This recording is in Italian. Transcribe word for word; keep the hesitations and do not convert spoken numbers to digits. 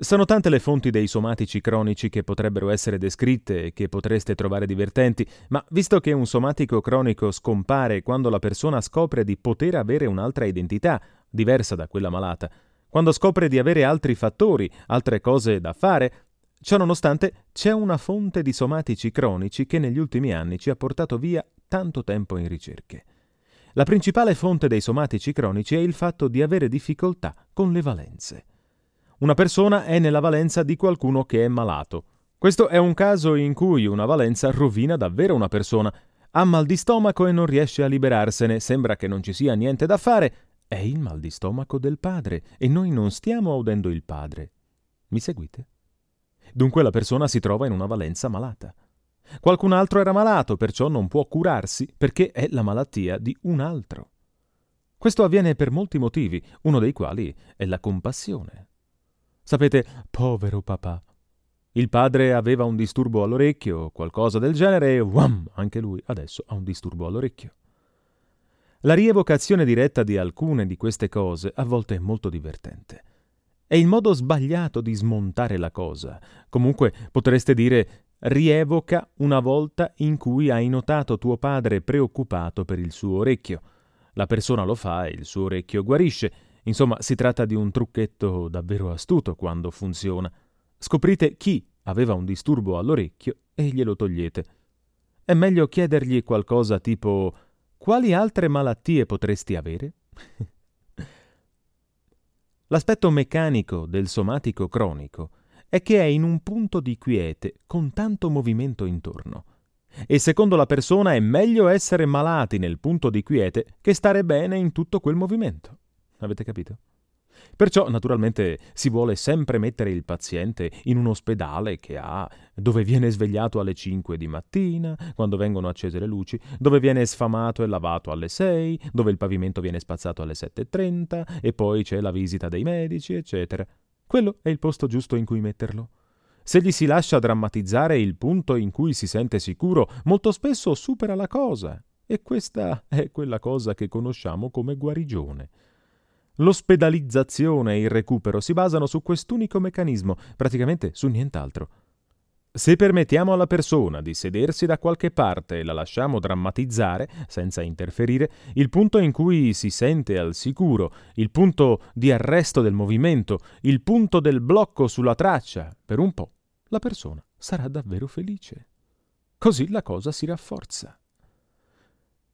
Sono tante le fonti dei somatici cronici che potrebbero essere descritte e che potreste trovare divertenti, ma visto che un somatico cronico scompare quando la persona scopre di poter avere un'altra identità, diversa da quella malata, quando scopre di avere altri fattori, altre cose da fare, ciò nonostante c'è una fonte di somatici cronici che negli ultimi anni ci ha portato via tanto tempo in ricerche. La principale fonte dei somatici cronici è il fatto di avere difficoltà con le valenze. Una persona è nella valenza di qualcuno che è malato. Questo è un caso in cui una valenza rovina davvero una persona. Ha mal di stomaco e non riesce a liberarsene, sembra che non ci sia niente da fare. È il mal di stomaco del padre e noi non stiamo udendo il padre. Mi seguite? Dunque la persona si trova in una valenza malata. Qualcun altro era malato, perciò non può curarsi perché è la malattia di un altro. Questo avviene per molti motivi, uno dei quali è la compassione. Sapete, povero papà. Il padre aveva un disturbo all'orecchio, qualcosa del genere, e wham, anche lui adesso ha un disturbo all'orecchio. La rievocazione diretta di alcune di queste cose a volte è molto divertente. È il modo sbagliato di smontare la cosa. Comunque potreste dire rievoca una volta in cui hai notato tuo padre preoccupato per il suo orecchio. La persona lo fa e il suo orecchio guarisce. Insomma, si tratta di un trucchetto davvero astuto quando funziona. Scoprite chi aveva un disturbo all'orecchio e glielo togliete. È meglio chiedergli qualcosa tipo «Quali altre malattie potresti avere?» L'aspetto meccanico del somatico cronico è che è in un punto di quiete con tanto movimento intorno. E secondo la persona è meglio essere malati nel punto di quiete che stare bene in tutto quel movimento. Avete capito? Perciò, naturalmente, si vuole sempre mettere il paziente in un ospedale che ha, dove viene svegliato alle cinque di mattina, quando vengono accese le luci, dove viene sfamato e lavato alle sei, dove il pavimento viene spazzato alle sette e trenta, e poi c'è la visita dei medici, eccetera. Quello è il posto giusto in cui metterlo. Se gli si lascia drammatizzare il punto in cui si sente sicuro, molto spesso supera la cosa, e questa è quella cosa che conosciamo come guarigione. L'ospedalizzazione e il recupero si basano su quest'unico meccanismo, praticamente su nient'altro. Se permettiamo alla persona di sedersi da qualche parte e la lasciamo drammatizzare, senza interferire, il punto in cui si sente al sicuro, il punto di arresto del movimento, il punto del blocco sulla traccia, per un po', la persona sarà davvero felice. Così la cosa si rafforza.